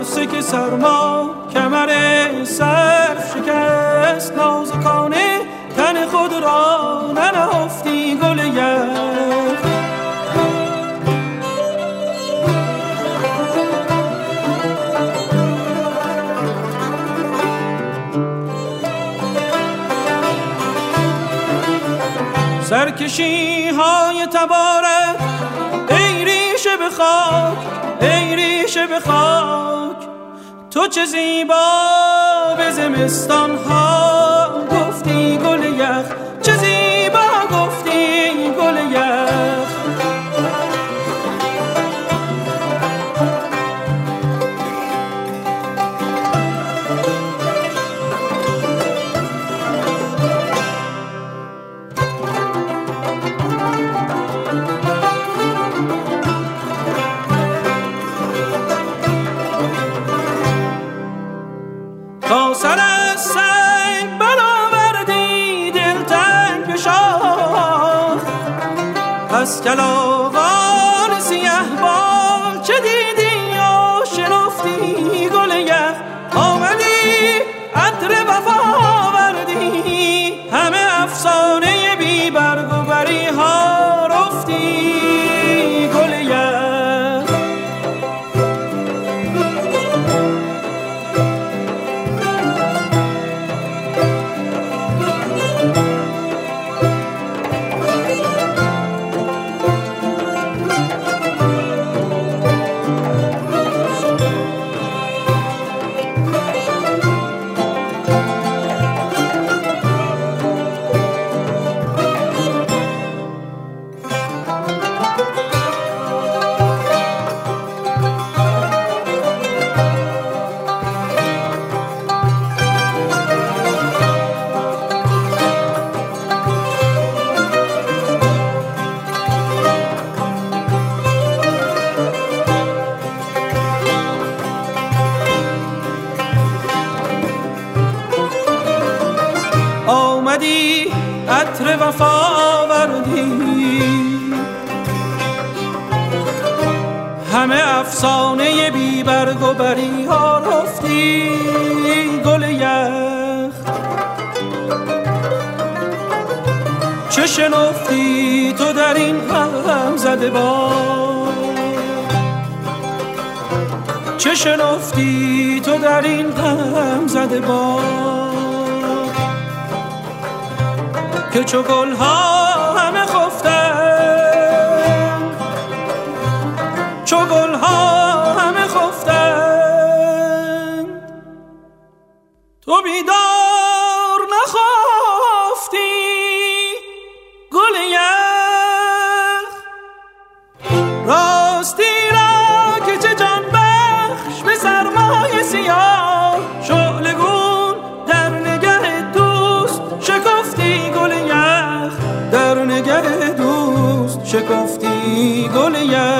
قرصه که سرما کمر صرف شکست، نازکانه تن خود را ننهفتی گل یخ. سرکشی های تبارک ای ریشه به خاک، ای ریشه به خاک، تو چه زیبا به زمستان ها گفتی گل یخ، چه زیبا گفتی گل یخ. تا سر از سنگ برآوردی دلتنگ به شاخ، پس کلاغان سیه بال چه دیدی و شنفتی گل یخ. آمدی عطر وفا آوردی، همه افسانه بی برگ و بری ها رفتی گل یخ. آمدی عطر وفا آوردی، همه افسانه بی برگ و بری ها رفتی گل یخ. چه شنفتی تو در این غم زده باد، چه شنفتی تو در این غم زده باد، که چو گل ها همه خفتن، چو گل ها همه خفتن، تو بیدار نخفتی گل یخ. راستی را که چه جان بخش به سرمای سیاه، شعلگون در نگه دوست شکفتی گل یخ، در نگه دوست شکفتی گل یخ.